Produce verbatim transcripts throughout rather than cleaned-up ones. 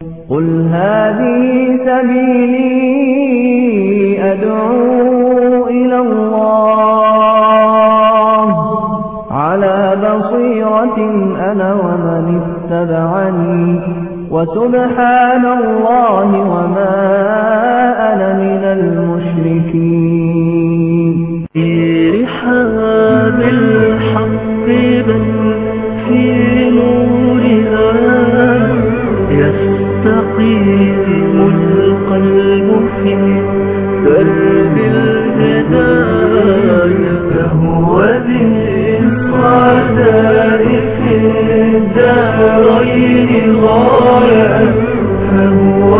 قل هذه سبيلي أدعو إلى الله على بصيرة أنا ومن اتبعني وسبحان الله وما أنا من المشركين. في رحاب الحق بل في نورها يستقيم القلب في درب الهداية فهو للسعداء في الدارين غاية فهو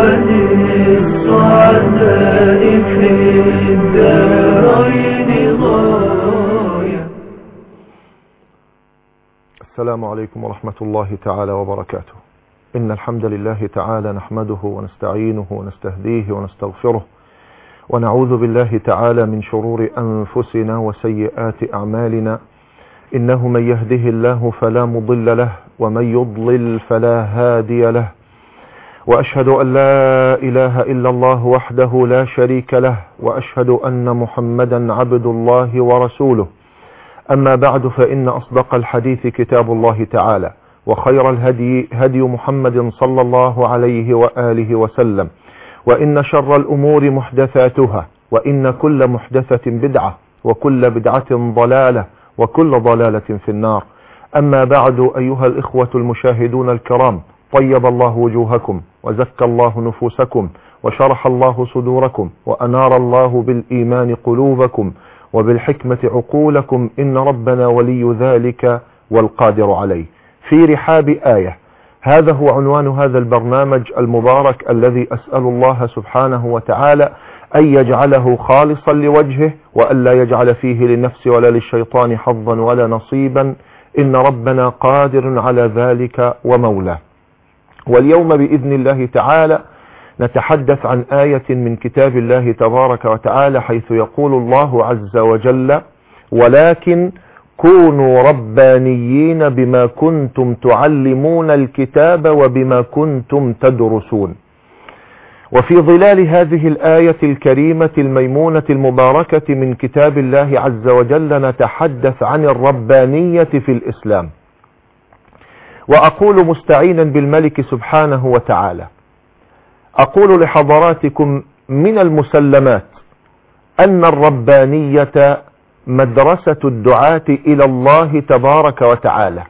للسعداء في الدارين غاية. السلام عليكم ورحمة الله تعالى وبركاته. إن الحمد لله تعالى نحمده ونستعينه ونستهديه ونستغفره ونعوذ بالله تعالى من شرور أنفسنا وسيئات أعمالنا. إنه من يهده الله فلا مضل له ومن يضلل فلا هادي له، وأشهد أن لا إله إلا الله وحده لا شريك له، وأشهد أن محمدا عبد الله ورسوله. أما بعد، فإن أصدق الحديث كتاب الله تعالى، وخير الهدي هدي محمد صلى الله عليه وآله وسلم، وإن شر الأمور محدثاتها، وإن كل محدثة بدعة، وكل بدعة ضلالة، وكل ضلالة في النار. أما بعد، أيها الإخوة المشاهدون الكرام، طيب الله وجوهكم وزكى الله نفوسكم وشرح الله صدوركم وأنار الله بالإيمان قلوبكم وبالحكمة عقولكم، إن ربنا ولي ذلك والقادر عليه. في رحاب آية، هذا هو عنوان هذا البرنامج المبارك الذي أسأل الله سبحانه وتعالى أن يجعله خالصا لوجهه، وأن لا يجعل فيه للنفس ولا للشيطان حظا ولا نصيبا، إن ربنا قادر على ذلك ومولاه. واليوم بإذن الله تعالى نتحدث عن آية من كتاب الله تبارك وتعالى، حيث يقول الله عز وجل: ولكن كونوا ربانيين بما كنتم تعلمون الكتاب وبما كنتم تدرسون. وفي ظلال هذه الآية الكريمة الميمونة المباركة من كتاب الله عز وجل نتحدث عن الربانية في الإسلام. وأقول مستعينا بالملك سبحانه وتعالى، أقول لحضراتكم: من المسلمات أن الربانية مدرسة الدعاة إلى الله تبارك وتعالى.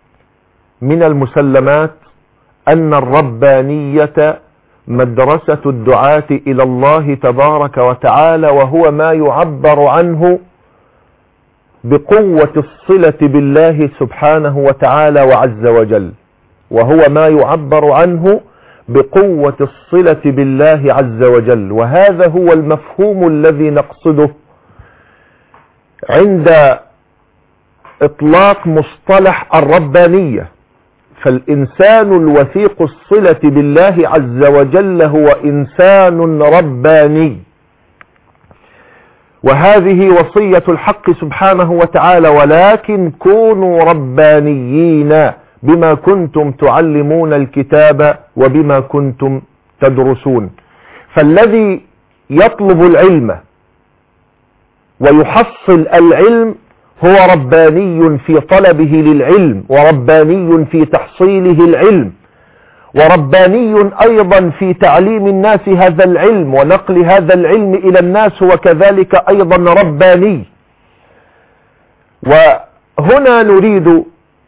من المسلمات أن الربانية مدرسة الدعاة إلى الله تبارك وتعالى، وهو ما يعبر عنه بقوة الصلة بالله سبحانه وتعالى وعز وجل، وهو ما يعبر عنه بقوة الصلة بالله عز وجل. وهذا هو المفهوم الذي نقصده عند إطلاق مصطلح الربانية. فالإنسان الوثيق الصلة بالله عز وجل هو إنسان رباني، وهذه وصية الحق سبحانه وتعالى: ولكن كونوا ربانيين بما كنتم تعلمون الكتاب وبما كنتم تدرسون. فالذي يطلب العلم ويحصل العلم هو رباني في طلبه للعلم، ورباني في تحصيله العلم، ورباني أيضا في تعليم الناس هذا العلم ونقل هذا العلم إلى الناس، وكذلك أيضا رباني. وهنا نريد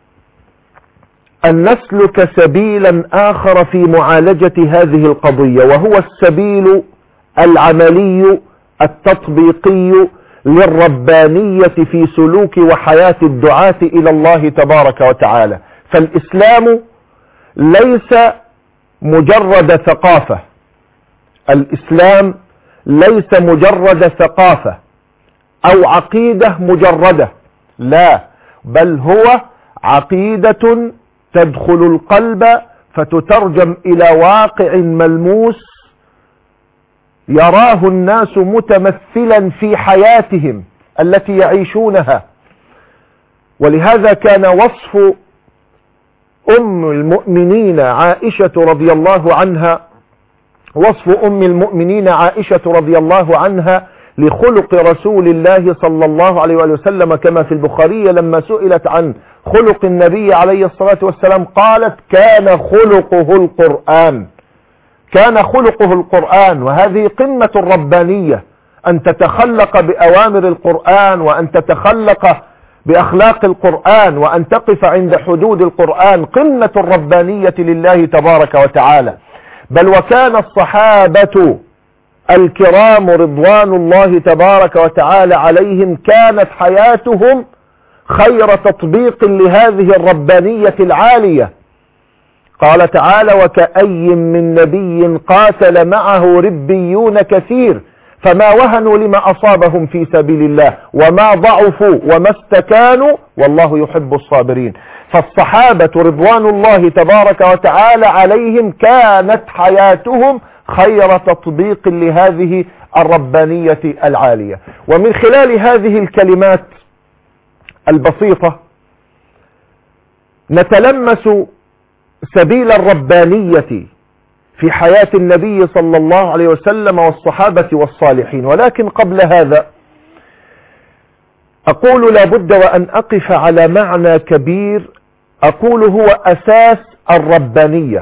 أن نسلك سبيلا آخر في معالجة هذه القضية، وهو السبيل العملي التطبيقي للربانية في سلوك وحياة الدعاة إلى الله تبارك وتعالى. فالإسلام ليس مجرد ثقافة، الإسلام ليس مجرد ثقافة أو عقيدة مجردة، لا، بل هو عقيدة تدخل القلب فتترجم إلى واقع ملموس يراه الناس متمثلا في حياتهم التي يعيشونها. ولهذا كان وصف أم المؤمنين عائشة رضي الله عنها وصف أم المؤمنين عائشة رضي الله عنها لخلق رسول الله صلى الله عليه وسلم كما في البخاري لما سئلت عن خلق النبي عليه الصلاة والسلام قالت كان خلقه القرآن. كان خلقه القرآن، وهذه قمة الربانية، أن تتخلق بأوامر القرآن وأن تتخلق بأخلاق القرآن وأن تقف عند حدود القرآن، قمة الربانية لله تبارك وتعالى. بل وكان الصحابة الكرام رضوان الله تبارك وتعالى عليهم كانت حياتهم خير تطبيق لهذه الربانية العالية. قال تعالى وكأي من نبي قاتل معه ربيون كثير فما وهنوا لما أصابهم في سبيل الله وما ضعفوا وما استكانوا والله يحب الصابرين. فالصحابة رضوان الله تبارك وتعالى عليهم كانت حياتهم خير تطبيق لهذه الربانية العالية. ومن خلال هذه الكلمات البسيطة نتلمس سبيل الربانية في حياة النبي صلى الله عليه وسلم والصحابة والصالحين. ولكن قبل هذا أقول لابد وأن أقف على معنى كبير أقول هو أساس الربانية.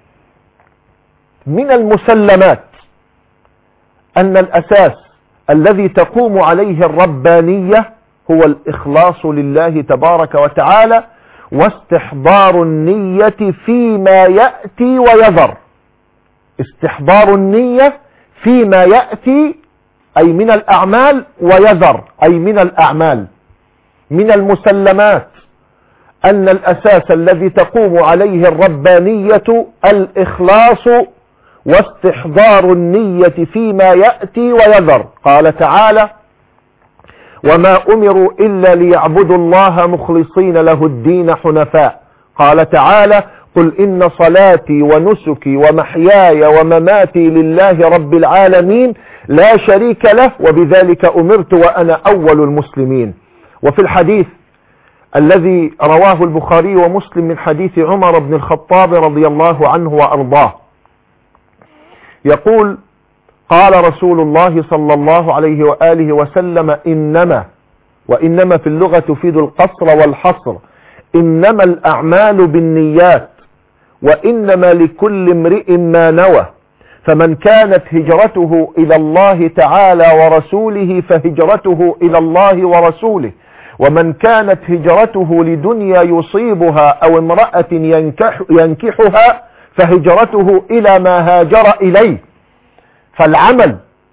من المسلمات أن الأساس الذي تقوم عليه الربانية هو الإخلاص لله تبارك وتعالى واستحضار النية فيما يأتي ويذر. استحضار النية فيما يأتي أي من الأعمال ويذر أي من الأعمال. من المسلمات أن الأساس الذي تقوم عليه الربانية الإخلاص واستحضار النية فيما يأتي ويذر. قال تعالى وما أمروا إلا ليعبدوا الله مخلصين له الدين حنفاء. قال تعالى قل إن صلاتي ونسكي ومحياي ومماتي لله رب العالمين لا شريك له وبذلك أمرت وأنا أول المسلمين. وفي الحديث الذي رواه البخاري ومسلم من حديث عمر بن الخطاب رضي الله عنه وأرضاه يقول قال رسول الله صلى الله عليه وآله وسلم إنما وإنما في اللغة تفيد القصر والحصر إنما الأعمال بالنيات وإنما لكل امرئ ما نوى فمن كانت هجرته إلى الله تعالى ورسوله فهجرته إلى الله ورسوله ومن كانت هجرته لدنيا يصيبها أو امرأة ينكح ينكحها فهجرته إلى ما هاجر إليه. فالعمل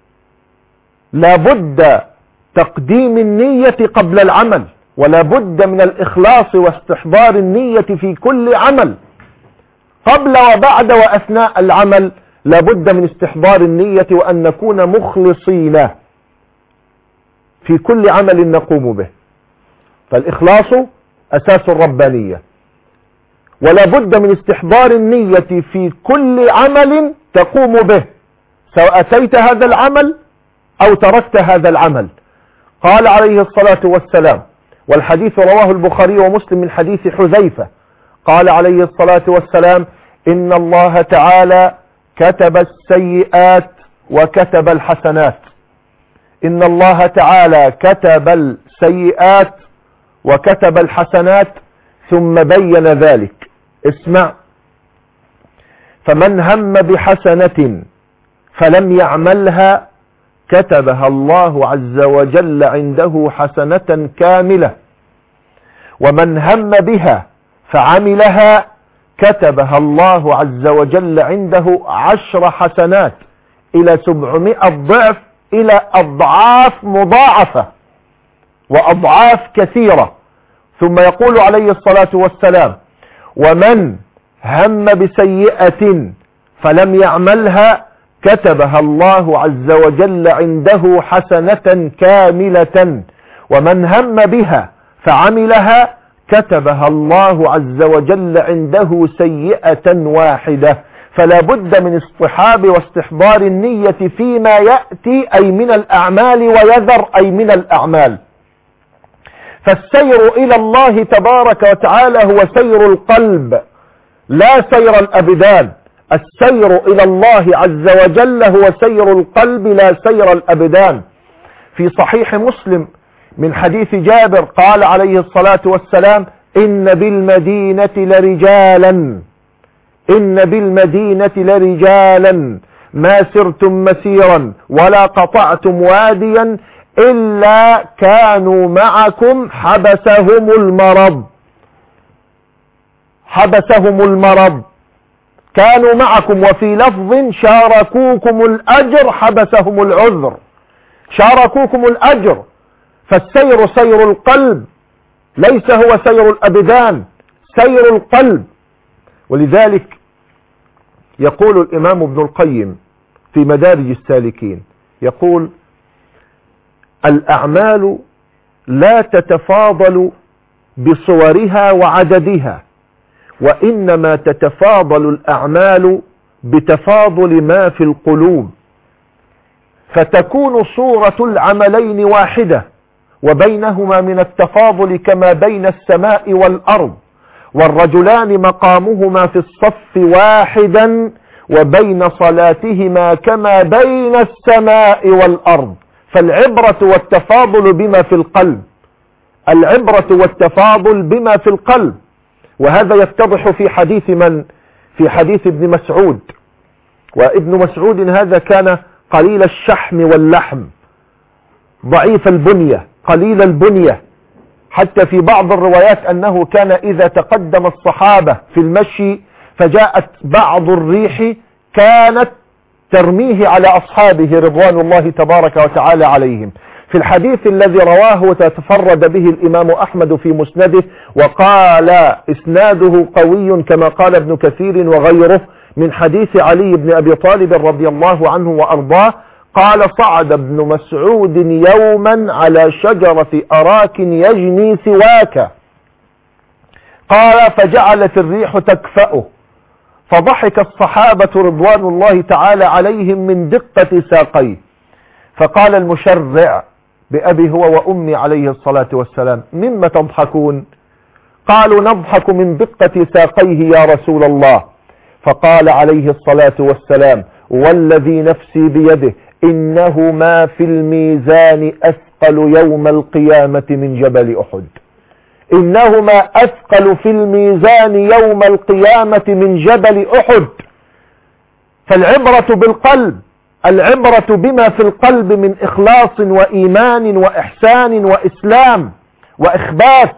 لابد تقديم النية قبل العمل ولا بد من الإخلاص واستحضار النية في كل عمل. قبل وبعد وأثناء العمل لابد من استحضار النية وأن نكون مخلصين في كل عمل نقوم به. فالإخلاص أساس الربانية ولا بد من استحضار النية في كل عمل تقوم به سواء أتيت هذا العمل أو تركت هذا العمل. قال عليه الصلاة والسلام والحديث رواه البخاري ومسلم من حديث حذيفة قال عليه الصلاة والسلام إن الله تعالى كتب السيئات وكتب الحسنات. إن الله تعالى كتب السيئات وكتب الحسنات ثم بين ذلك. اسمع فمن هم بحسنة فلم يعملها كتبها الله عز وجل عنده حسنة كاملة ومن هم بها فعملها كتبها الله عز وجل عنده عشر حسنات إلى سبعمائة ضعف إلى أضعاف مضاعفة وأضعاف كثيرة. ثم يقول عليه الصلاة والسلام ومن هم بسيئة فلم يعملها كتبها الله عز وجل عنده حسنة كاملة ومن هم بها فعملها كتبها الله عز وجل عنده سيئة واحدة. فلا بد من اصطحاب واستحضار النية فيما يأتي أي من الأعمال ويذر أي من الأعمال. فالسير إلى الله تبارك وتعالى هو سير القلب لا سير الأبدان. السير إلى الله عز وجل هو سير القلب لا سير الأبدان. في صحيح مسلم من حديث جابر قال عليه الصلاة والسلام: إن بالمدينة لرجالا إن بالمدينة لرجالا ما سرتم مسيرا ولا قطعتم واديا إلا كانوا معكم حبسهم المرض حبسهم المرض كانوا معكم، وفي لفظ شاركوكم الأجر حبسهم العذر. شاركوكم الأجر. فالسير سير القلب ليس هو سير الأبدان، سير القلب. ولذلك يقول الإمام ابن القيم في مدارج السالكين، يقول: الأعمال لا تتفاضل بصورها وعددها، وإنما تتفاضل الأعمال بتفاضل ما في القلوب، فتكون صورة العملين واحدة وبينهما من التفاضل كما بين السماء والأرض، والرجلان مقامهما في الصف واحدا وبين صلاتهما كما بين السماء والأرض. فالعبرة والتفاضل بما في القلب العبرة والتفاضل بما في القلب. وهذا يتضح في حديث من؟ في حديث ابن مسعود. وابن مسعود هذا كان قليل الشحم واللحم، ضعيف البنية، قليل البنية، حتى في بعض الروايات أنه كان إذا تقدم الصحابة في المشي فجاءت بعض الريح كانت ترميه على أصحابه رضوان الله تبارك وتعالى عليهم. في الحديث الذي رواه وتفرد به الإمام أحمد في مسنده وقال إسناده قوي كما قال ابن كثير وغيره، من حديث علي بن أبي طالب رضي الله عنه وأرضاه قال: صعد ابن مسعود يوما على شجرة أراك يجني سواك، قال: فجعلت الريح تكفأه، فضحك الصحابة رضوان الله تعالى عليهم من دقة ساقيه، فقال المشرع بأبي هو وأمي عليه الصلاة والسلام: مما تضحكون؟ قالوا: نضحك من دقة ساقيه يا رسول الله. فقال عليه الصلاة والسلام: والذي نفسي بيده إنه ما في الميزان أثقل يوم القيامة من جبل أحد. إنه ما أثقل في الميزان يوم القيامة من جبل أحد. فالعبرة بالقلب، العبرة بما في القلب من إخلاص وإيمان وإحسان وإسلام وإخبات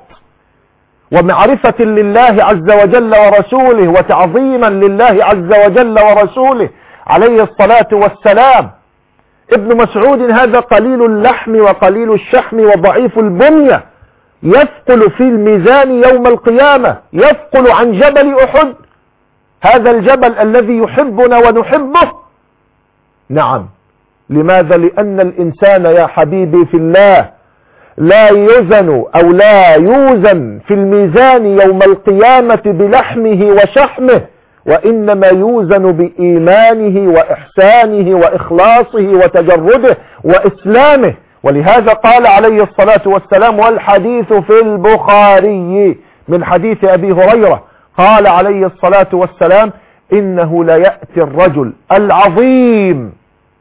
ومعرفة لله عز وجل ورسوله وتعظيما لله عز وجل ورسوله عليه الصلاة والسلام. ابن مسعود هذا قليل اللحم وقليل الشحم وضعيف البنية، يثقل في الميزان يوم القيامة، يثقل عن جبل أحد، هذا الجبل الذي يحبنا ونحبه. نعم. لماذا؟ لأن الإنسان يا حبيبي في الله لا يزن أو لا يوزن في الميزان يوم القيامة بلحمه وشحمه، وإنما يوزن بإيمانه وإحسانه وإخلاصه وتجرده وإسلامه. ولهذا قال عليه الصلاة والسلام، والحديث في البخاري من حديث أبي هريرة، قال عليه الصلاة والسلام: إنه لا يأتي الرجل العظيم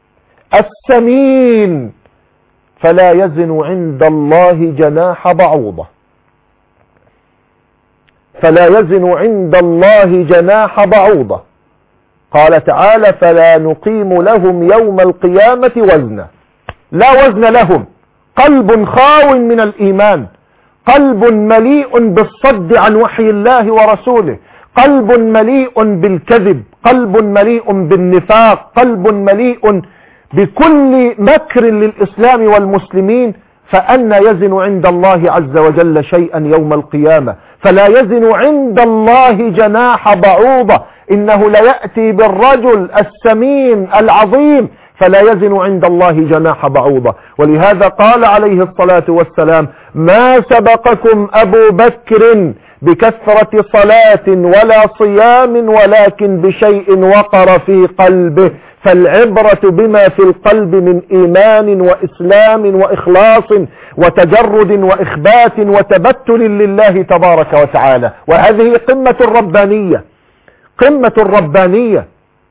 السمين فلا يزن عند الله جناح بعوضة فلا يزن عند الله جناح بعوضة قال تعالى: فلا نقيم لهم يوم القيامة وزنا. لا وزن لهم. قلب خاو من الإيمان، قلب مليء بالصد عن وحي الله ورسوله، قلب مليء بالكذب، قلب مليء بالنفاق، قلب مليء بكل مكر للإسلام والمسلمين. فأنا يزن عند الله عز وجل شيئا يوم القيامة؟ فلا يزن عند الله جناح بعوضة. إنه ليأتي بالرجل السمين العظيم فلا يزن عند الله جناح بعوضة. ولهذا قال عليه الصلاة والسلام: ما سبقكم أبو بكر بكثرة صلاة ولا صيام ولكن بشيء وقر في قلبه. فالعبرة بما في القلب من إيمان وإسلام وإخلاص وتجرد وإخبات وتبتل لله تبارك وتعالى. وهذه قمة الربانية، قمة الربانية.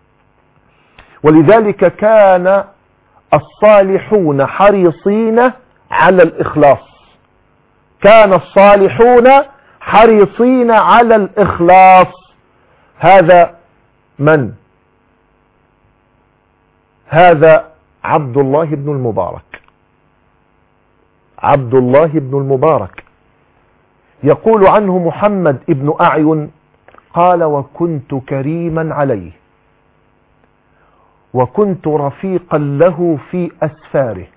ولذلك كان الصالحون حريصين على الإخلاص، كان الصالحون حريصين على الإخلاص. هذا من؟ هذا عبد الله بن المبارك. عبد الله بن المبارك يقول عنه محمد بن أعين قال: وكنت كريما عليه، وكنت رفيقا له في أسفاره.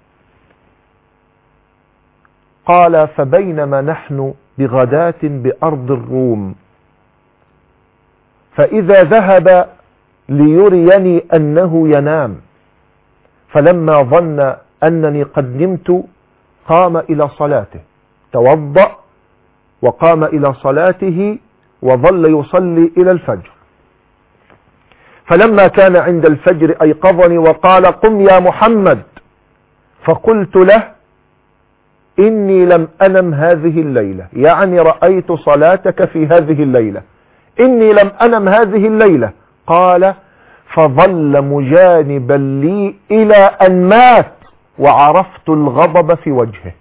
قال: فبينما نحن بغداة بأرض الروم، فإذا ذهب ليريني أنه ينام، فلما ظن أنني قد نمت قام إلى صلاته، توضأ وقام إلى صلاته وظل يصلي إلى الفجر. فلما كان عند الفجر أيقظني وقال: قم يا محمد. فقلت له: إني لم أنم هذه الليلة، يعني رأيت صلاتك في هذه الليلة، إني لم أنم هذه الليلة. قال: فظل مجانبا لي إلى أن مات وعرفت الغضب في وجهه.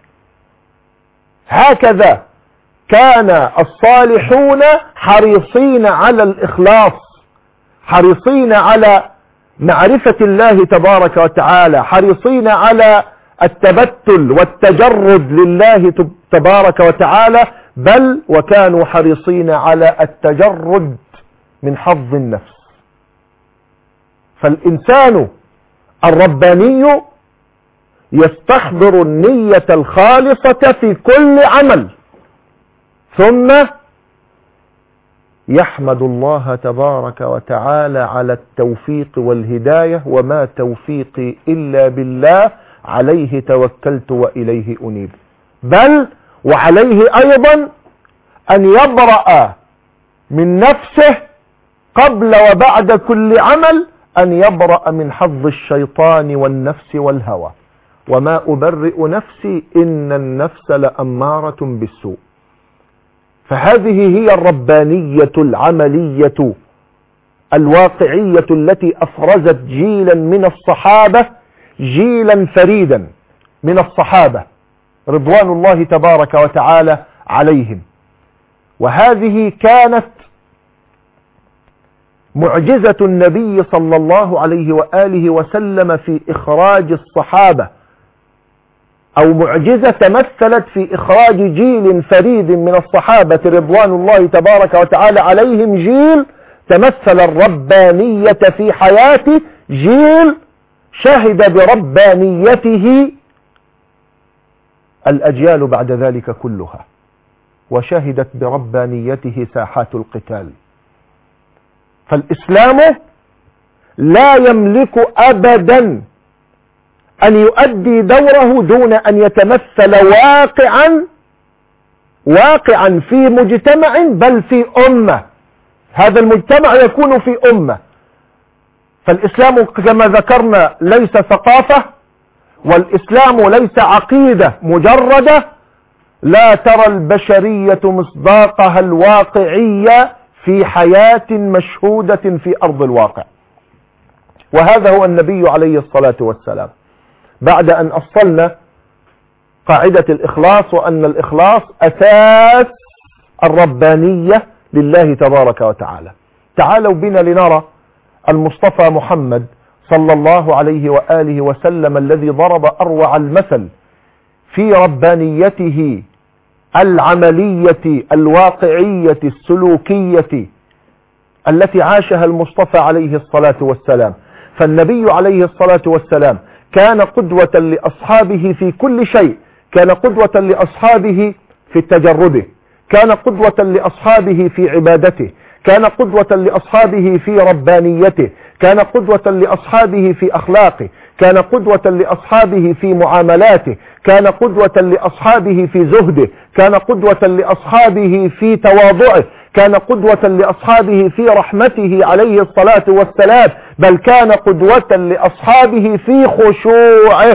هكذا كان الصالحون حريصين على الإخلاص، حريصين على معرفة الله تبارك وتعالى، حريصين على التبتل والتجرد لله تبارك وتعالى، بل وكانوا حريصين على التجرد من حظ النفس. فالإنسان الرباني يستحضر النية الخالصة في كل عمل، ثم يحمد الله تبارك وتعالى على التوفيق والهداية: وما توفيقي إلا بالله، عليه توكلت وإليه أنيب. بل وعليه أيضا أن يبرأ من نفسه قبل وبعد كل عمل، أن يبرأ من حظ الشيطان والنفس والهوى. وما أبرئ نفسي إن النفس لأمارة بالسوء. فهذه هي الربانية العملية الواقعية التي أفرزت جيلا من الصحابة، جيلا فريدا من الصحابة رضوان الله تبارك وتعالى عليهم. وهذه كانت معجزة النبي صلى الله عليه وآله وسلم في إخراج الصحابة، أو معجزة تمثلت في إخراج جيل فريد من الصحابة رضوان الله تبارك وتعالى عليهم، جيل تمثل الربانية في حياته، جيل شهد بربانيته الأجيال بعد ذلك كلها، وشهدت بربانيته ساحات القتال. فالإسلام لا يملك أبدا أن يؤدي دوره دون أن يتمثل واقعا واقعا في مجتمع، بل في أمة. هذا المجتمع يكون في أمة. فالإسلام كما ذكرنا ليس ثقافة، والإسلام ليس عقيدة مجردة لا ترى البشرية مصداقها الواقعية في حياة مشهودة في أرض الواقع. وهذا هو النبي عليه الصلاة والسلام. بعد أن أصلنا قاعدة الإخلاص، وأن الإخلاص أساس الربانية لله تبارك وتعالى، تعالوا بنا لنرى المصطفى محمد صلى الله عليه وآله وسلم الذي ضرب أروع المثل في ربانيته العملية الواقعية السلوكية التي عاشها المصطفى عليه الصلاة والسلام. فالنبي عليه الصلاة والسلام كان قدوة لأصحابه في كل شيء، كان قدوة لأصحابه في تجرده، كان قدوة لأصحابه في عبادته، كان قدوة لأصحابه في ربانيته، كان قدوة لأصحابه في أخلاقه، كان قدوة لأصحابه في معاملاته، كان قدوة لأصحابه في زهده، كان قدوة لأصحابه في تواضعه، كان قدوة لأصحابه في رحمته عليه الصلاة والسلام، بل كان قدوة لأصحابه في خشوعه.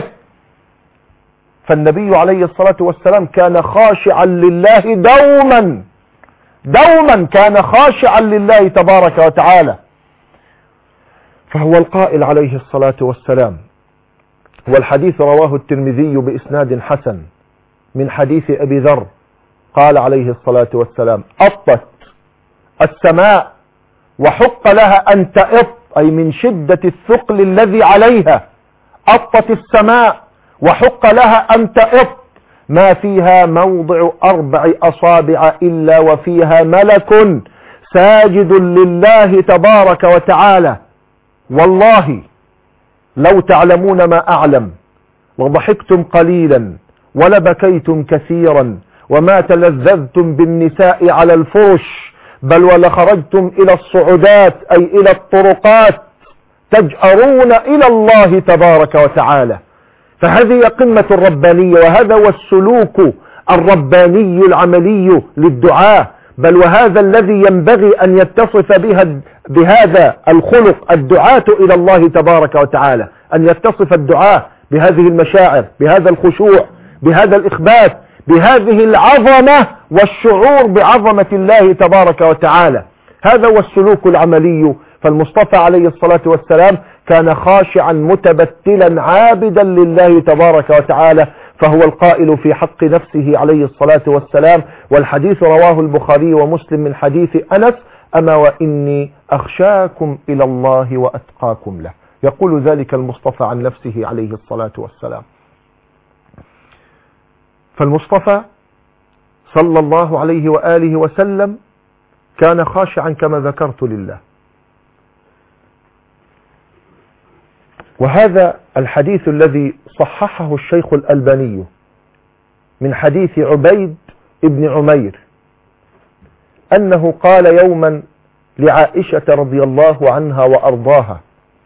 فالنبي عليه الصلاة والسلام كان خاشعا لله دوما دوما كان خاشعا لله تبارك وتعالى. فهو القائل عليه الصلاة والسلام، والحديث رواه الترمذي بإسناد حسن من حديث أبي ذر، قال عليه الصلاة والسلام: أطت السماء وحق لها أن تأط، أي من شدة الثقل الذي عليها، أطت السماء وحق لها أن تأط ما فيها موضع أربع أصابع إلا وفيها ملك ساجد لله تبارك وتعالى. والله لو تعلمون ما أعلم وضحكتم قليلا ولبكيتم كثيرا وما تلذذتم بالنساء على الفرش، بل ولخرجتم إلى الصعودات أي إلى الطرقات تجأرون إلى الله تبارك وتعالى. فهذه قمة الربانية، وهذا هو السلوك الرباني العملي للدعاء، بل وهذا الذي ينبغي أن يتصف بها بهذا الخلق الدعاة إلى الله تبارك وتعالى، أن يتصف الدعاء بهذه المشاعر، بهذا الخشوع، بهذا الإخبات، بهذه العظمة والشعور بعظمة الله تبارك وتعالى. هذا هو السلوك العملي. فالمصطفى عليه الصلاة والسلام كان خاشعا متبتلا عابدا لله تبارك وتعالى، فهو القائل في حق نفسه عليه الصلاة والسلام، والحديث رواه البخاري ومسلم من حديث أنس: أما وإني أخشاكم إلى الله وأتقاكم له. يقول ذلك المصطفى عن نفسه عليه الصلاة والسلام. فالمصطفى صلى الله عليه وآله وسلم كان خاشعا كما ذكرت لله. وهذا الحديث الذي صححه الشيخ الألباني من حديث عبيد بن عمير أنه قال يوما لعائشة رضي الله عنها وأرضاها،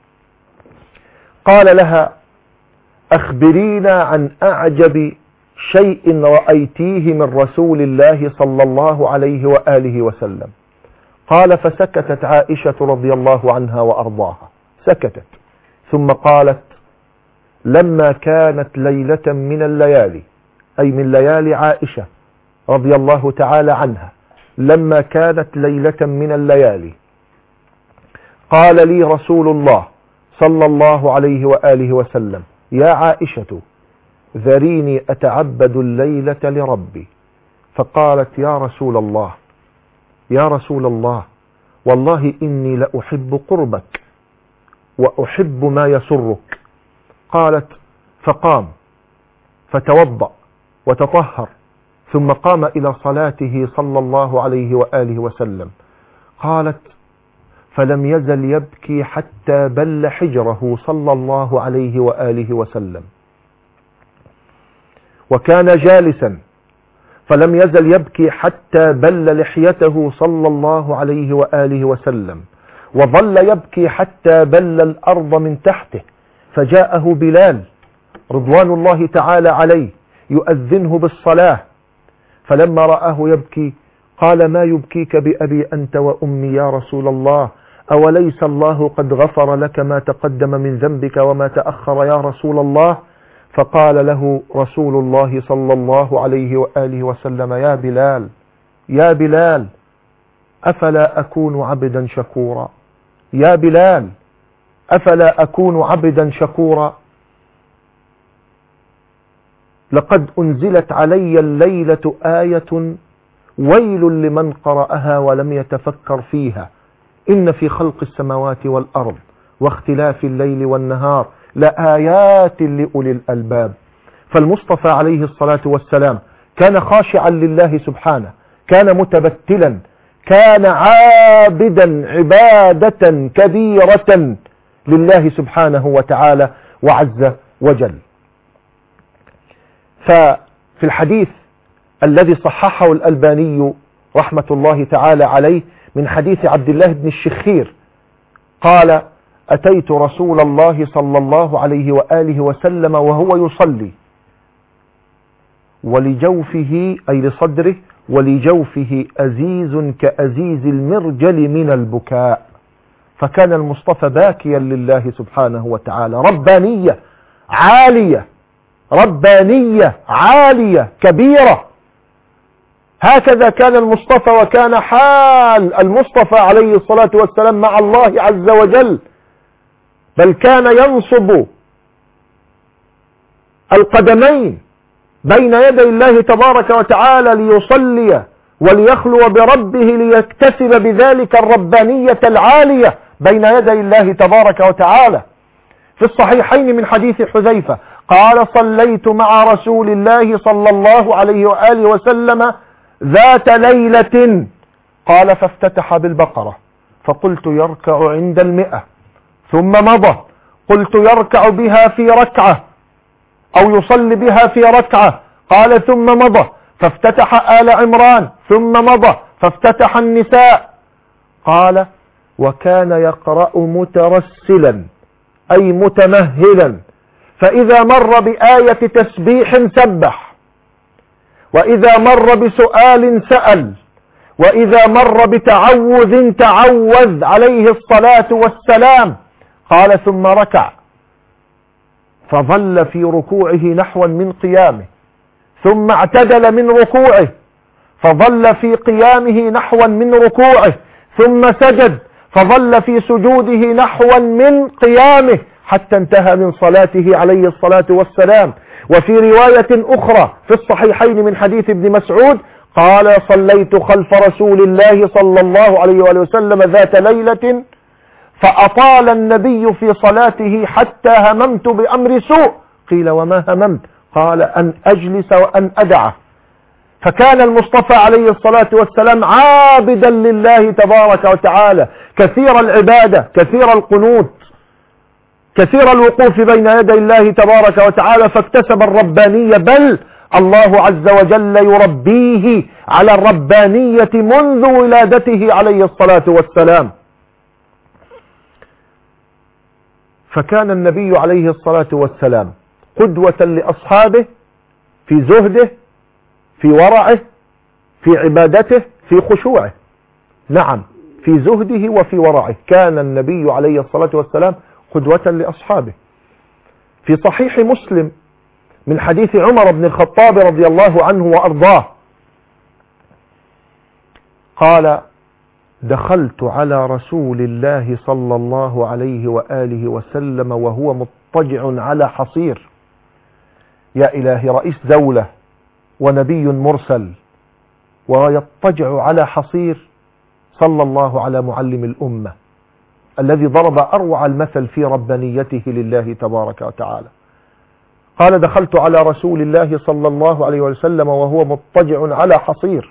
قال لها: أخبرينا عن أعجب شيء رأيتيه من رسول الله صلى الله عليه وآله وسلم. قال: فسكتت عائشة رضي الله عنها وأرضاها، سكتت، ثم قالت: لما كانت ليلة من الليالي، أي من ليالي عائشة رضي الله تعالى عنها، لما كانت ليلة من الليالي، قال لي رسول الله صلى الله عليه وآله وسلم: يا عائشة ذريني أتعبد الليلة لربي. فقالت: يا رسول الله يا رسول الله والله إني لأحب قربك وأحب ما يسرك. قالت: فقام فتوضأ وتطهر، ثم قام إلى صلاته صلى الله عليه وآله وسلم. قالت: فلم يزل يبكي حتى بل حجره صلى الله عليه وآله وسلم، وكان جالسا فلم يزل يبكي حتى بل لحيته صلى الله عليه وآله وسلم، وظل يبكي حتى بل الأرض من تحته، فجاءه بلال رضوان الله تعالى عليه يؤذنه بالصلاة، فلما رآه يبكي قال: ما يبكيك بأبي أنت وأمي يا رسول الله؟ أوليس الله قد غفر لك ما تقدم من ذنبك وما تأخر يا رسول الله؟ فقال له رسول الله صلى الله عليه وآله وسلم: يا بلال يا بلال أفلا أكون عبدا شكورا؟ يا بلال أفلا أكون عبدا شكورا؟ لقد أنزلت علي الليلة آية ويل لمن قرأها ولم يتفكر فيها، إن في خلق السماوات والأرض واختلاف الليل والنهار لآيات لأولي الألباب. فالمصطفى عليه الصلاة والسلام كان خاشعا لله سبحانه، كان متبتلا، كان عابدا عبادة كبيرة لله سبحانه وتعالى وعز وجل. ففي الحديث الذي صححه الألباني رحمة الله تعالى عليه من حديث عبد الله بن الشخير قال: أتيت رسول الله صلى الله عليه وآله وسلم وهو يصلي، ولجوفه أي لصدره ولجوفه أزيز كأزيز المرجل من البكاء. فكان المصطفى باكيا لله سبحانه وتعالى، ربانية عالية، ربانية عالية كبيرة. هكذا كان المصطفى، وكان حال المصطفى عليه الصلاة والسلام مع الله عز وجل، بل كان ينصب القدمين بين يدي الله تبارك وتعالى ليصلي وليخلو بربه ليكتسب بذلك الربانية العالية بين يدي الله تبارك وتعالى. في الصحيحين من حديث حذيفة قال: صليت مع رسول الله صلى الله عليه وآله وسلم ذات ليلة، قال: فافتتح بالبقرة فقلت يركع عند المئة، ثم مضى قلت يركع بها في ركعة أو يصلي بها في ركعة، قال: ثم مضى فافتتح آل عمران، ثم مضى فافتتح النساء، قال: وكان يقرأ مترسلا أي متمهلا، فإذا مر بآية تسبيح سبح، وإذا مر بسؤال سأل، وإذا مر بتعوذ تعوذ عليه الصلاة والسلام، قال: ثم ركع فظل في ركوعه نحوا من قيامه، ثم اعتدل من ركوعه فظل في قيامه نحوا من ركوعه، ثم سجد فظل في سجوده نحوا من قيامه حتى انتهى من صلاته عليه الصلاة والسلام. وفي رواية أخرى في الصحيحين من حديث ابن مسعود قال: صليت خلف رسول الله صلى الله عليه وآله وسلم ذات ليلة فأطال النبي في صلاته حتى هممت بأمر سوء، قيل: وما هممت؟ قال: أن أجلس وأن أدعه. فكان المصطفى عليه الصلاة والسلام عابدا لله تبارك وتعالى، كثير العبادة، كثير القنوت، كثير الوقوف بين يدي الله تبارك وتعالى، فاكتسب الربانية، بل الله عز وجل يربيه على الربانية منذ ولادته عليه الصلاة والسلام. فكان النبي عليه الصلاة والسلام قدوة لأصحابه في زهده، في ورعه، في عبادته، في خشوعه. نعم، في زهده وفي ورعه كان النبي عليه الصلاة والسلام قدوة لأصحابه. في صحيح مسلم من حديث عمر بن الخطاب رضي الله عنه وأرضاه قال: دخلت على رسول الله صلى الله عليه وآله وسلم وهو مضطجع على حصير. يا إلهي، رئيس دولة ونبي مرسل ويضطجع على حصير، صلى الله على معلم الأمة الذي ضرب أروع المثل في ربانيته لله تبارك وتعالى. قال: دخلت على رسول الله صلى الله عليه وسلم وهو مضطجع على حصير،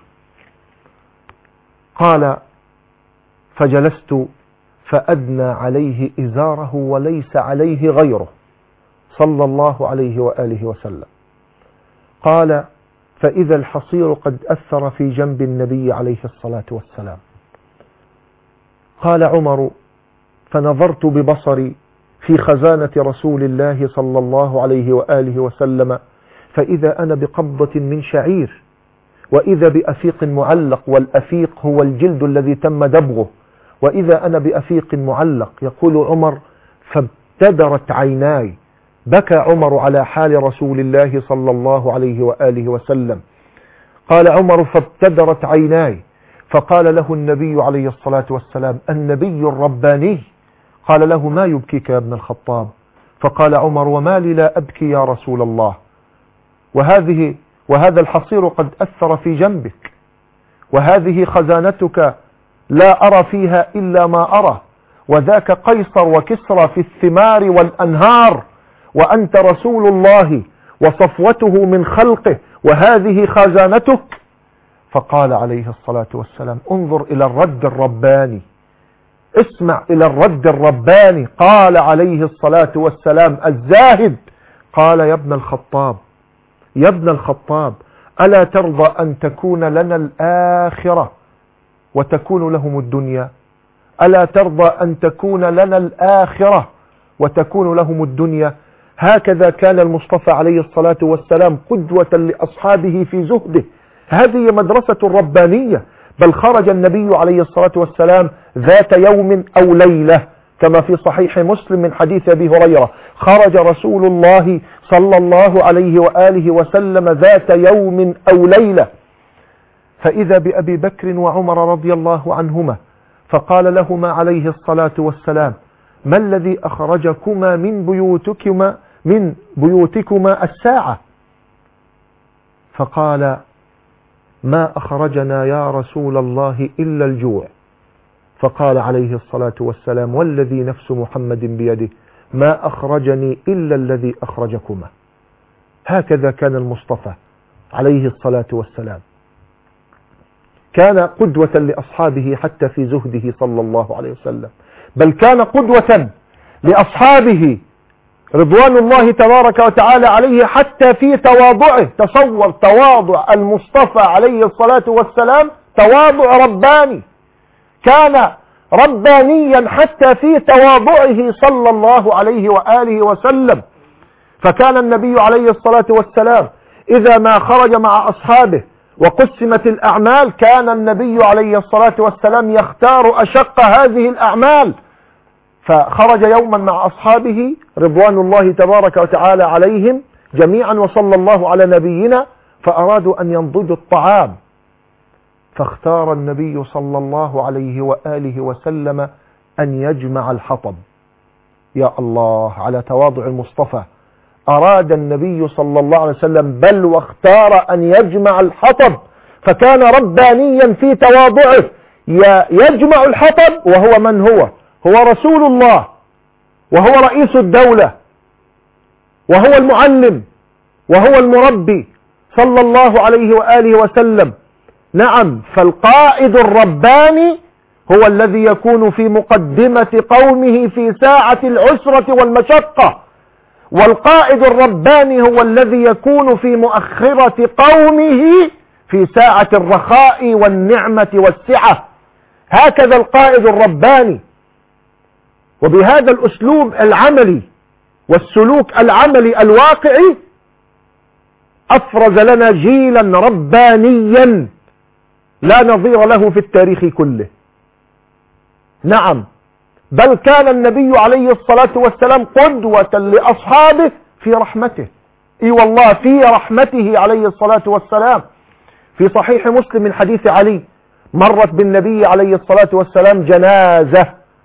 قال: فجلست فأدنى عليه إزاره وليس عليه غيره، صلى الله عليه وآله وسلم. قال: فإذا الحصير قد أثر في جنب النبي عليه الصلاة والسلام. قال عمر: فنظرت ببصري في خزانة رسول الله صلى الله عليه وآله وسلم، فإذا أنا بقبضة من شعير، وإذا بأفيق معلق، والأفيق هو الجلد الذي تم دبغه، وإذا أنا بأفيق معلق. يقول عمر: فابتدرت عيناي، بكى عمر على حال رسول الله صلى الله عليه وآله وسلم. قال عمر: فابتدرت عيناي، فقال له النبي عليه الصلاة والسلام: النبي الرباني. قال له: ما يبكيك يا ابن الخطاب؟ فقال عمر: وما لي لا أبكي يا رسول الله، وهذه وهذا الحصير قد أثر في جنبك، وهذه خزانتك لا أرى فيها إلا ما أرى، وذاك قيصر وكسرى في الثمار والأنهار، وأنت رسول الله وصفوته من خلقه، وهذه خزانتك. فقال عليه الصلاة والسلام: انظر إلى الرد الرباني، اسمع إلى الرد الرباني. قال عليه الصلاة والسلام الزاهد: قال: يا ابن الخطاب، يا ابن الخطاب، ألا ترضى أن تكون لنا الآخرة وتكون لهم الدنيا؟ ألا ترضى أن تكون لنا الآخرة وتكون لهم الدنيا؟ هكذا كان المصطفى عليه الصلاة والسلام قدوة لأصحابه في زهده. هذه مدرسة الربانية. بل خرج النبي عليه الصلاة والسلام ذات يوم أو ليلة كما في صحيح مسلم من حديث أبي هريرة: خرج رسول الله صلى الله عليه وآله وسلم ذات يوم أو ليلة فإذا بأبي بكر وعمر رضي الله عنهما فقال لهما عليه الصلاة والسلام: ما الذي أخرجكما من بيوتكما من بيوتكما الساعة؟ فقال: ما أخرجنا يا رسول الله إلا الجوع. فقال عليه الصلاة والسلام: والذي نفس محمد بيده ما أخرجني إلا الذي أخرجكما. هكذا كان المصطفى عليه الصلاة والسلام، كان قدوة لأصحابه حتى في زهده صلى الله عليه وسلم، بل كان قدوة لأصحابه رضوان الله تبارك وتعالى عليه حتى في تواضعه. تصور تواضع المصطفى عليه الصلاة والسلام، تواضع رباني، كان ربانيا حتى في تواضعه صلى الله عليه وآله وسلم. فكان النبي عليه الصلاة والسلام إذا ما خرج مع أصحابه وقسمت الأعمال كان النبي عليه الصلاة والسلام يختار أشق هذه الأعمال. فخرج يوما مع أصحابه رضوان الله تبارك وتعالى عليهم جميعا وصلى الله على نبينا، فأرادوا أن ينضجوا الطعام، فاختار النبي صلى الله عليه وآله وسلم أن يجمع الحطب. يا الله على تواضع المصطفى، أراد النبي صلى الله عليه وسلم بل واختار أن يجمع الحطب، فكان ربانيا في تواضعه، يجمع الحطب وهو من هو؟ هو رسول الله، وهو رئيس الدولة، وهو المعلم، وهو المربي صلى الله عليه وآله وسلم. نعم، فالقائد الرباني هو الذي يكون في مقدمة قومه في ساعة العسرة والمشقة، والقائد الرباني هو الذي يكون في مؤخرة قومه في ساعة الرخاء والنعمة والسعة. هكذا القائد الرباني. وبهذا الأسلوب العملي والسلوك العملي الواقعي أفرز لنا جيلا ربانيا لا نظير له في التاريخ كله. نعم، بل كان النبي عليه الصلاة والسلام قدوة لأصحابه في رحمته. اي والله في رحمته عليه الصلاة والسلام. في صحيح مسلم من حديث علي: مرت بالنبي عليه الصلاة والسلام جنازة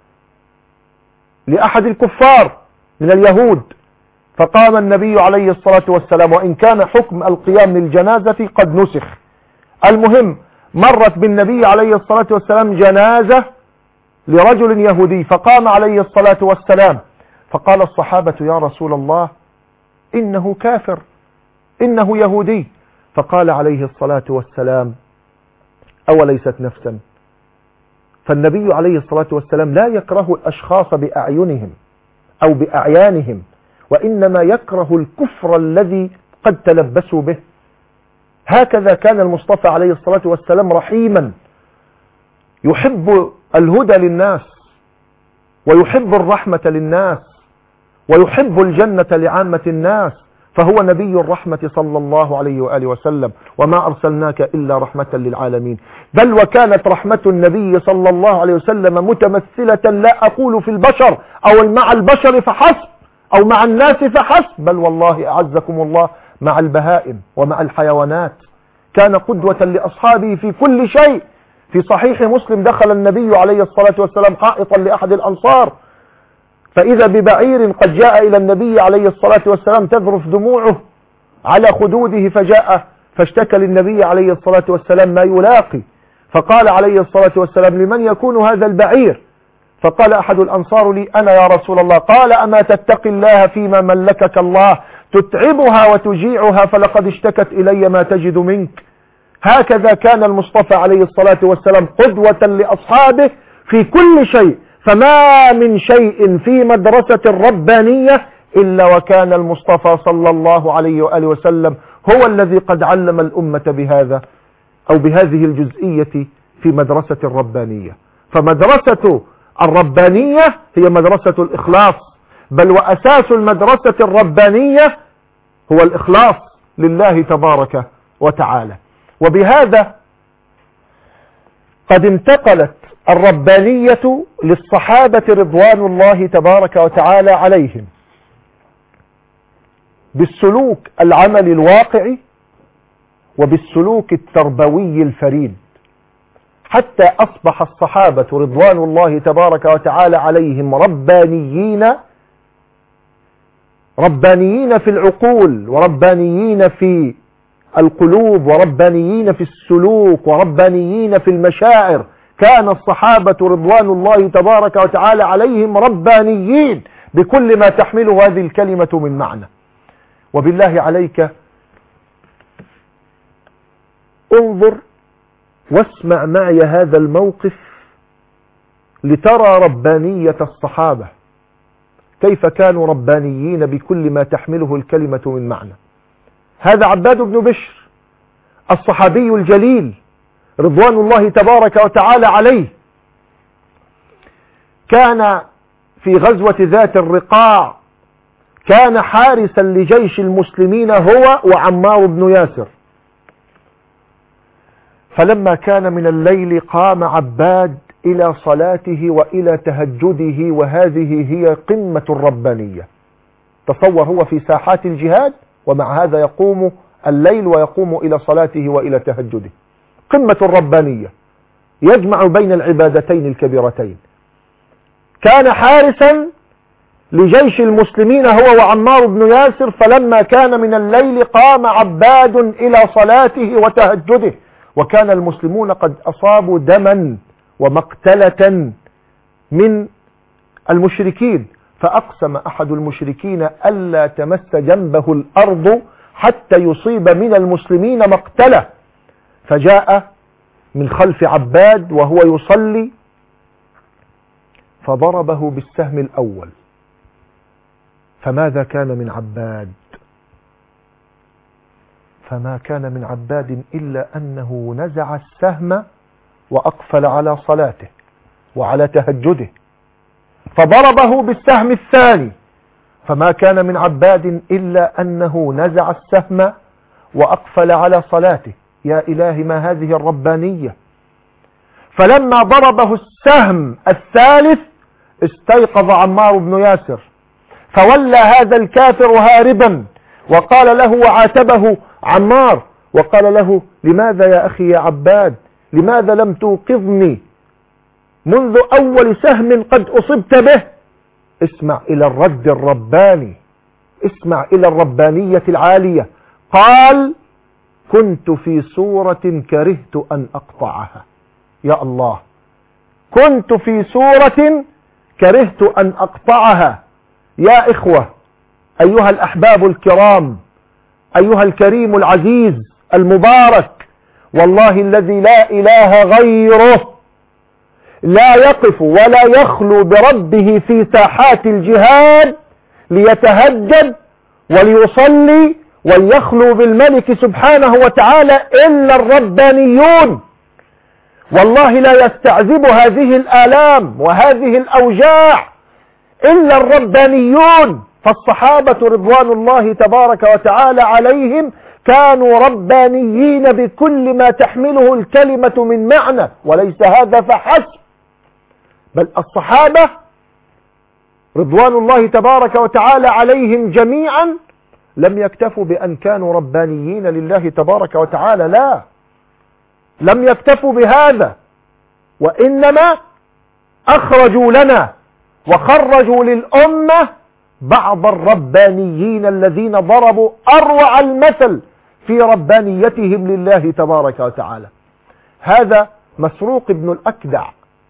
لأحد الكفار من اليهود، فقام النبي عليه الصلاة والسلام، وإن كان حكم القيام للجنازة قد نسخ، المهم مرت بالنبي عليه الصلاة والسلام جنازة لرجل يهودي، فقام عليه الصلاة والسلام، فقال الصحابة: يا رسول الله إنه كافر، إنه يهودي. فقال عليه الصلاة والسلام: أوليست نفسا؟ فالنبي عليه الصلاة والسلام لا يكره الأشخاص بأعينهم أو بأعيانهم، وإنما يكره الكفر الذي قد تلبسوا به. هكذا كان المصطفى عليه الصلاة والسلام رحيما، يحب الهدى للناس، ويحب الرحمة للناس، ويحب الجنة لعامة الناس، فهو نبي الرحمة صلى الله عليه وآله وسلم: وما أرسلناك إلا رحمة للعالمين. بل وكانت رحمة النبي صلى الله عليه وسلم متمثلة لا أقول في البشر أو مع البشر فحسب أو مع الناس فحسب، بل والله أعزكم الله مع البهائم ومع الحيوانات. كان قدوة لأصحابه في كل شيء. في صحيح مسلم دخل النبي عليه الصلاة والسلام حائطا لأحد الأنصار، فإذا ببعير قد جاء إلى النبي عليه الصلاة والسلام تذرف دموعه على خدوده، فجاء فاشتكى للنبي عليه الصلاة والسلام ما يلاقي، فقال عليه الصلاة والسلام: لمن يكون هذا البعير؟ فقال أحد الأنصار: لي أنا يا رسول الله. قال: أما تتقي الله فيما ملكك الله، تتعبها وتجيعها، فلقد اشتكت إلي ما تجد منك. هكذا كان المصطفى عليه الصلاة والسلام قدوة لأصحابه في كل شيء، فما من شيء في مدرسة الربانية إلا وكان المصطفى صلى الله عليه وآله وسلم هو الذي قد علم الأمة بهذا أو بهذه الجزئية في مدرسة الربانية. فمدرسة الربانية هي مدرسة الإخلاص، بل وأساس المدرسة الربانية هو الإخلاص لله تبارك وتعالى. وبهذا قد انتقلت الربانية للصحابة رضوان الله تبارك وتعالى عليهم بالسلوك العملي الواقعي وبالسلوك التربوي الفريد، حتى أصبح الصحابة رضوان الله تبارك وتعالى عليهم ربانيين، ربانيين في العقول، وربانيين في القلوب، وربانيين في السلوك، وربانيين في المشاعر. كان الصحابة رضوان الله تبارك وتعالى عليهم ربانيين بكل ما تحمله هذه الكلمة من معنى. وبالله عليك انظر واسمع معي هذا الموقف لترى ربانية الصحابة، كيف كانوا ربانيين بكل ما تحمله الكلمة من معنى. هذا عباد بن بشر الصحابي الجليل رضوان الله تبارك وتعالى عليه، كان في غزوة ذات الرقاع كان حارسا لجيش المسلمين هو وعمار بن ياسر. فلما كان من الليل قام عباد إلى صلاته وإلى تهجده، وهذه هي قمة الربانية. تصور هو في ساحات الجهاد ومع هذا يقوم الليل ويقوم إلى صلاته وإلى تهجده، قمة الربانية، يجمع بين العبادتين الكبيرتين. كان حارسا لجيش المسلمين هو وعمار بن ياسر، فلما كان من الليل قام عباد إلى صلاته وتهجده، وكان المسلمون قد أصابوا دما ومقتلة من المشركين، فأقسم أحد المشركين ألا تمس جنبه الأرض حتى يصيب من المسلمين مقتلة، فجاء من خلف عباد وهو يصلي فضربه بالسهم الأول. فماذا كان من عباد؟ فما كان من عباد إلا أنه نزع السهم وأقفل على صلاته وعلى تهجده، فضربه بالسهم الثاني. فما كان من عباد إلا أنه نزع السهم وأقفل على صلاته. يا إلهي ما هذه الربانية! فلما ضربه السهم الثالث استيقظ عمار بن ياسر، فولى هذا الكافر هاربا، وقال له وعاتبه عمار وقال له: لماذا يا أخي يا عباد، لماذا لم توقظني منذ أول سهم قد أصبت به؟ اسمع إلى الرد الرباني، اسمع إلى الربانية العالية. قال: كنت في صورة كرهت أن أقطعها. يا الله، كنت في صورة كرهت أن أقطعها. يا إخوة، أيها الأحباب الكرام، أيها الكريم العزيز المبارك، والله الذي لا إله غيره لا يقف ولا يخلو بربه في ساحات الجهاد ليتهجد وليصلي وليخلو بالملك سبحانه وتعالى إلا الربانيون. والله لا يستعذب هذه الآلام وهذه الأوجاع إلا الربانيون. فالصحابة رضوان الله تبارك وتعالى عليهم كانوا ربانيين بكل ما تحمله الكلمة من معنى، وليس هذا فحسب، بل الصحابة رضوان الله تبارك وتعالى عليهم جميعا لم يكتفوا بأن كانوا ربانيين لله تبارك وتعالى، لا، لم يكتفوا بهذا، وإنما أخرجوا لنا وخرجوا للأمة بعض الربانيين الذين ضربوا أروع المثل في ربانيتهم لله تبارك وتعالى. هذا مسروق بن الأكدع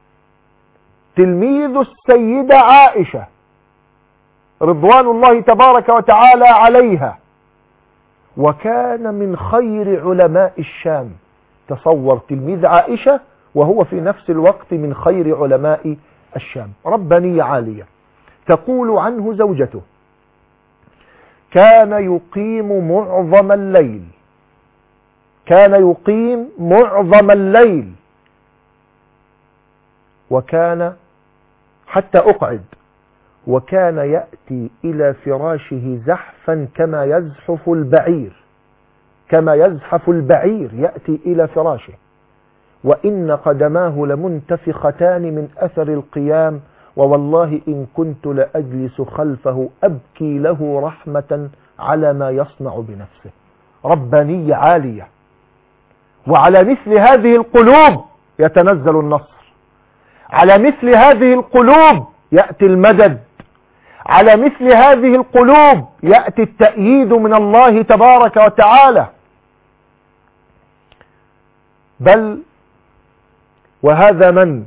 تلميذ السيدة عائشة رضوان الله تبارك وتعالى عليها، وكان من خير علماء الشام. تصور تلميذ عائشة وهو في نفس الوقت من خير علماء الشام، ربانية عالية. تقول عنه زوجته: كان يقيم معظم الليل، كان يقيم معظم الليل، وكان حتى أقعد، وكان يأتي إلى فراشه زحفا كما يزحف البعير، كما يزحف البعير يأتي إلى فراشه، وإن قدماه لمنتفختان من أثر القيام، ووالله إن كنت لأجلس خلفه أبكي له رحمة على ما يصنع بنفسه. ربانية عالية، وعلى مثل هذه القلوب يتنزل النصر، على مثل هذه القلوب يأتي المدد، على مثل هذه القلوب يأتي التأييد من الله تبارك وتعالى. بل وهذا من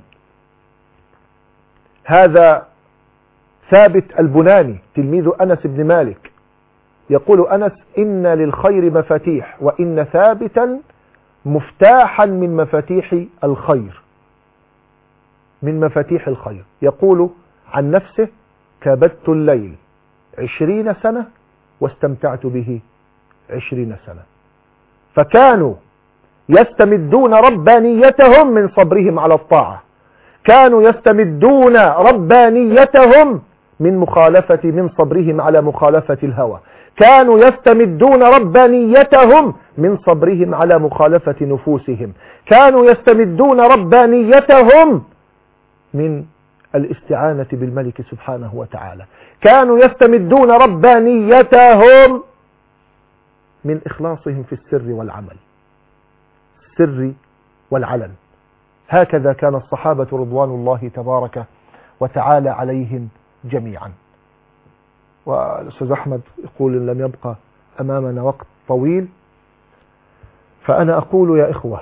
هذا ثابت البناني تلميذ أنس بن مالك، يقول أنس: إن للخير مفاتيح، وإن ثابتا مفتاحا من مفاتيح الخير، من مفاتيح الخير. يقول عن نفسه: كابدت الليل عشرين سنة واستمتعت به عشرين سنة. فكانوا يستمدون ربانيتهم من صبرهم على الطاعة، كانوا يستمدون ربانيتهم من مخالفة من صبرهم على مخالفة الهوى، كانوا يستمدون ربانيتهم من صبرهم على مخالفة نفوسهم، كانوا يستمدون ربانيتهم من الاستعانة بالملك سبحانه وتعالى، كانوا يستمدون ربانيتهم من إخلاصهم في السر والعمل، السر والعلن. هكذا كان الصحابة رضوان الله تبارك وتعالى عليهم جميعا. والأستاذ أحمد يقول إن لم يبقى أمامنا وقت طويل، فأنا أقول يا إخوة: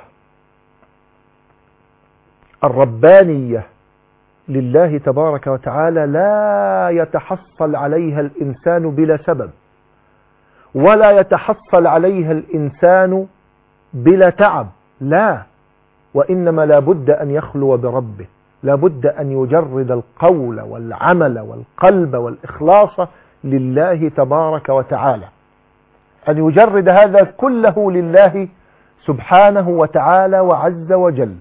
الربانية لله تبارك وتعالى لا يتحصل عليها الإنسان بلا سبب، ولا يتحصل عليها الإنسان بلا تعب، لا، وإنما لا بد أن يخلو بربه، لا بد أن يجرد القول والعمل والقلب والإخلاص لله تبارك وتعالى، أن يجرد هذا كله لله سبحانه وتعالى وعز وجل.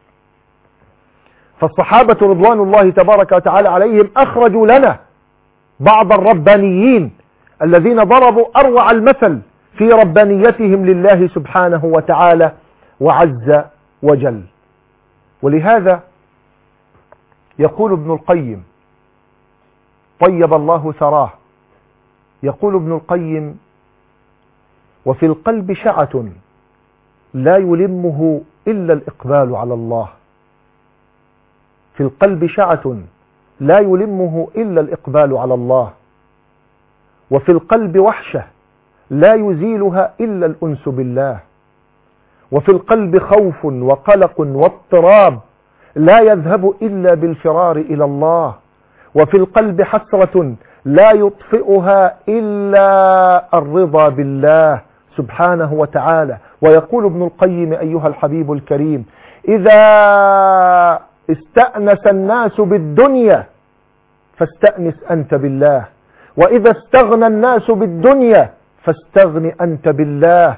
فالصحابة رضوان الله تبارك وتعالى عليهم أخرجوا لنا بعض الربانيين الذين ضربوا أروع المثل في ربانيتهم لله سبحانه وتعالى وعز وجل. ولهذا يقول ابن القيم طيب الله ثراه، يقول ابن القيم: وفي القلب شعة لا يلمه إلا الإقبال على الله، في القلب شعة لا يلمه إلا الإقبال على الله، وفي القلب وحشة لا يزيلها إلا الأنس بالله، وفي القلب خوف وقلق واضطراب لا يذهب إلا بالفرار إلى الله، وفي القلب حسرة لا يطفئها إلا الرضا بالله سبحانه وتعالى. ويقول ابن القيم أيها الحبيب الكريم: إذا استأنس الناس بالدنيا فاستأنس أنت بالله، وإذا استغنى الناس بالدنيا فاستغن أنت بالله،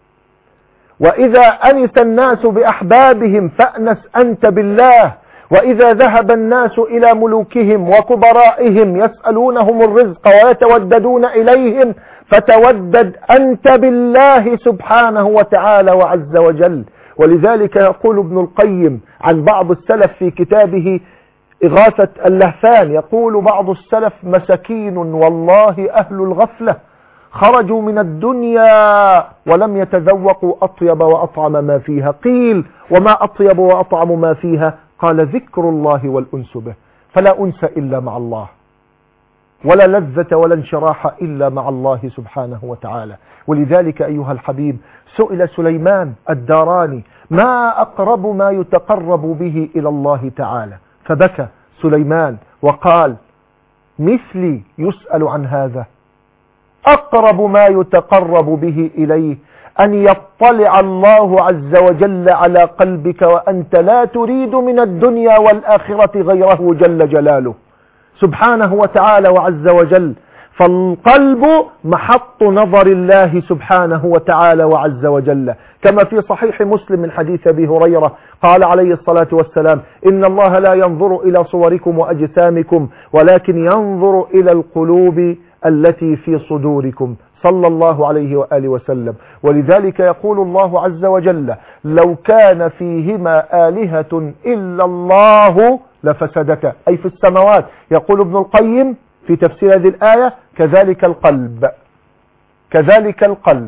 وإذا أنس الناس بأحبابهم فأنس أنت بالله، وإذا ذهب الناس إلى ملوكهم وكبرائهم يسألونهم الرزق ويتوددون إليهم فتودد أنت بالله سبحانه وتعالى وعز وجل. ولذلك يقول ابن القيم عن بعض السلف في كتابه إغاثة اللهفان، يقول بعض السلف: مساكين والله أهل الغفلة خرجوا من الدنيا ولم يتذوقوا أطيب وأطعم ما فيها. قيل: وما أطيب وأطعم ما فيها؟ قال: ذكر الله والأنس به، فلا أنس إلا مع الله، ولا لذة ولا انشراح إلا مع الله سبحانه وتعالى. ولذلك أيها الحبيب سئل سليمان الداراني: ما أقرب ما يتقرب به إلى الله تعالى؟ فبكى سليمان وقال: مثلي يسأل عن هذا، أقرب ما يتقرب به إليه أن يطلع الله عز وجل على قلبك وأنت لا تريد من الدنيا والآخرة غيره جل جلاله سبحانه وتعالى وعز وجل. فالقلب محط نظر الله سبحانه وتعالى وعز وجل، كما في صحيح مسلم من حديث أبي هريرة قال عليه الصلاة والسلام: إن الله لا ينظر إلى صوركم وأجسامكم ولكن ينظر إلى القلوب التي في صدوركم، صلى الله عليه وآله وسلم. ولذلك يقول الله عز وجل: لو كان فيهما آلهة إلا الله لفسدتا، أي في السماوات. يقول ابن القيم في تفسير هذه الآية: كذلك القلب، كذلك القلب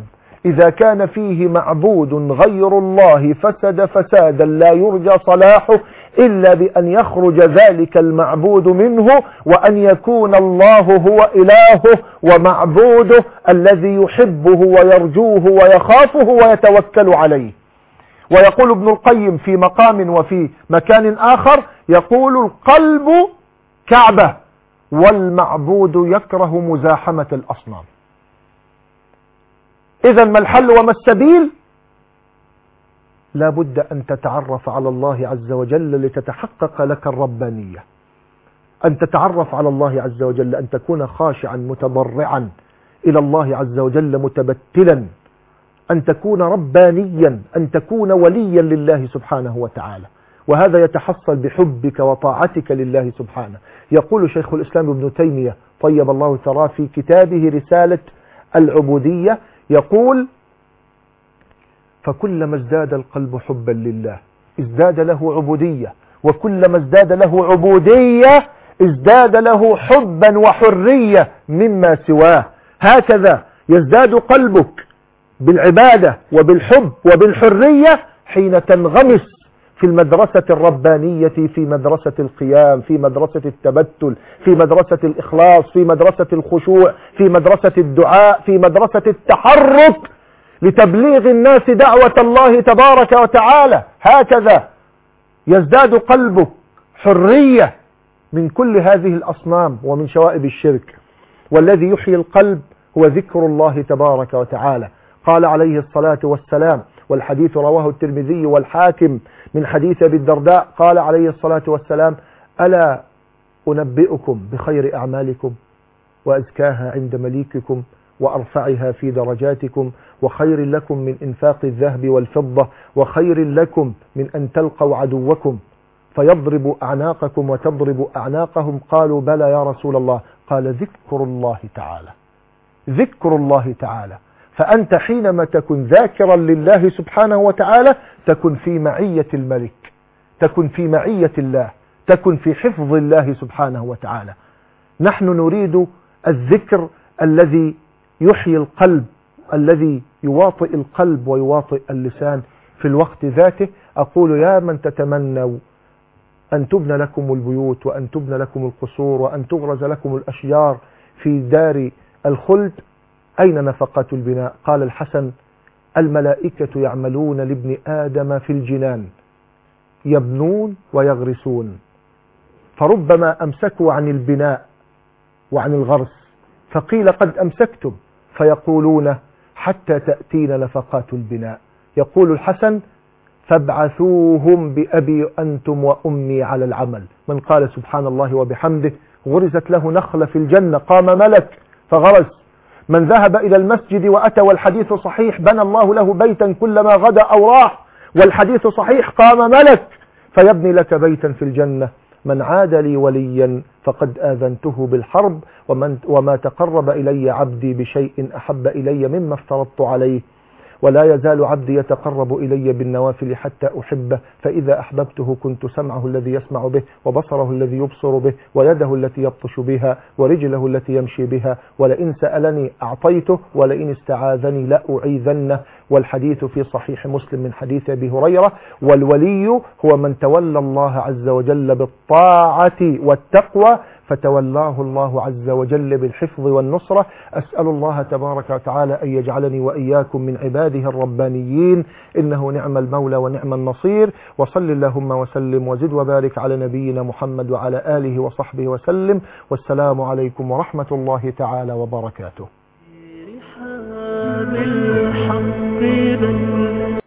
إذا كان فيه معبود غير الله فسد فسادا لا يرجى صلاحه إلا بأن يخرج ذلك المعبود منه، وأن يكون الله هو إلهه ومعبوده الذي يحبه ويرجوه ويخافه ويتوكل عليه. ويقول ابن القيم في مقام وفي مكان آخر، يقول القلب كعبة والمعبود يكره مزاحمة الأصنام. إذا ما الحل وما السبيل؟ لا بد أن تتعرف على الله عز وجل لتتحقق لك الربانية، أن تتعرف على الله عز وجل، أن تكون خاشعا متضرعا إلى الله عز وجل متبتلا، أن تكون ربانيا، أن تكون وليا لله سبحانه وتعالى. وهذا يتحصل بحبك وطاعتك لله سبحانه. يقول شيخ الإسلام ابن تيمية طيب الله ثراه في كتابه رسالة العبودية، يقول: فكلما ازداد القلب حبا لله ازداد له عبودية، وكلما ازداد له عبودية ازداد له حبا وحرية مما سواه. هكذا يزداد قلبك بالعبادة وبالحب وبالحرية حين تنغمس في المدرسة الربانية، في مدرسة القيام، في مدرسة التبتل، في مدرسة الإخلاص، في مدرسة الخشوع، في مدرسة الدعاء، في مدرسة التحرك لتبليغ الناس دعوة الله تبارك وتعالى. هكذا يزداد قلبك حرية من كل هذه الأصنام ومن شوائب الشرك. والذي يحيي القلب هو ذكر الله تبارك وتعالى. قال عليه الصلاة والسلام، والحديث رواه الترمذي والحاكم من حديث أبي الدرداء، قال عليه الصلاة والسلام: ألا أنبئكم بخير أعمالكم وأزكاها عند مليككم وأرفعها في درجاتكم وخير لكم من إنفاق الذهب والفضة وخير لكم من أن تلقوا عدوكم فيضرب أعناقكم وتضرب أعناقهم؟ قالوا: بلى يا رسول الله. قال: ذكر الله تعالى، ذكر الله تعالى. فأنت حينما تكن ذاكرا لله سبحانه وتعالى تكن في معية الملك، تكن في معية الله، تكن في حفظ الله سبحانه وتعالى. نحن نريد الذكر الذي يحيي القلب، الذي يواطئ القلب ويواطئ اللسان في الوقت ذاته. أقول: يا من تتمنوا أن تبنى لكم البيوت وأن تبنى لكم القصور وأن تغرز لكم الأشجار في دار الخلد، أين نفقات البناء؟ قال الحسن: الملائكة يعملون لابن آدم في الجنان يبنون ويغرسون، فربما أمسكوا عن البناء وعن الغرس فقيل قد أمسكتم، فيقولون حتى تأتينا نفقات البناء. يقول الحسن: فابعثوهم بأبي أنتم وأمي على العمل. من قال سبحان الله وبحمده غرزت له نخلة في الجنة، قام ملك فغرس. من ذهب إلى المسجد وأتى والحديث صحيح بنى الله له بيتا كلما غدا أو راح، والحديث صحيح، قام ملك فيبني لك بيتا في الجنة. من عاد لي وليا فقد آذنته بالحرب، ومن وما تقرب إلي عبدي بشيء أحب إلي مما افترضت عليه، ولا يزال عبدي يتقرب إلي بالنوافل حتى أحبه، فإذا أحببته كنت سمعه الذي يسمع به وبصره الذي يبصر به ويده التي يبطش بها ورجله التي يمشي بها، ولئن سألني أعطيته ولئن استعاذني لأعيذنه. والحديث في صحيح مسلم من حديث أبي هريرة: والولي هو من تولى الله عز وجل بالطاعة والتقوى فتولاه الله عز وجل بالحفظ والنصرة. أسأل الله تبارك وتعالى أن يجعلني وإياكم من عباده الربانيين، إنه نعم المولى ونعم النصير. وصل اللهم وسلم وزد وبارك على نبينا محمد وعلى آله وصحبه وسلم، والسلام عليكم ورحمة الله تعالى وبركاته.